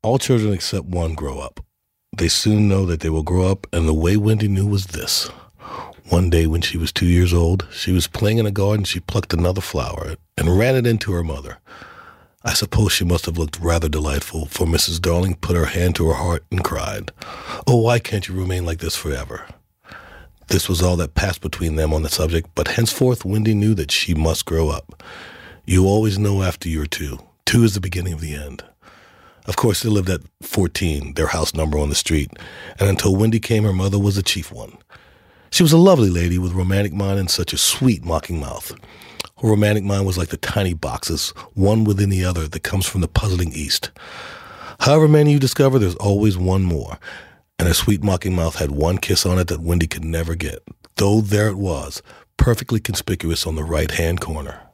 All children except one grow up. They soon know that they will grow up, and the way Wendy knew was this. One day when she was 2 years old, she was playing in a garden. She plucked another flower and ran it into her mother. I suppose she must have looked rather delightful, for Mrs. Darling put her hand to her heart and cried, "Oh, why can't you remain like this forever?" This was all that passed between them on the subject, but henceforth Wendy knew that she must grow up. You always know after you're 2. 2 is the beginning of the end. Of course, they lived at 14, their house number on the street, and until Wendy came, her mother was the chief one. She was a lovely lady with a romantic mind and such a sweet, mocking mouth. Her romantic mind was like the tiny boxes, one within the other, that comes from the puzzling East. However many you discover, there's always one more, and her sweet, mocking mouth had one kiss on it that Wendy could never get, though there it was, perfectly conspicuous on the right-hand corner.